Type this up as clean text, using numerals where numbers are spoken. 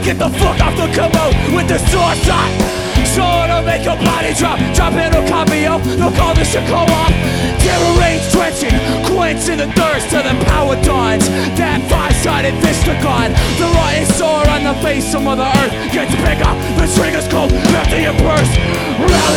Get the fuck off the commode with the sword shot. Sword will make your body drop. Drop in a copio, they'll call this shit co-op. Terror rage drenching, quenching the thirst till the power dawns. That five-sided vista gone. The rotten sore on the face of Mother Earth gets bigger. The trigger's cold after you burst.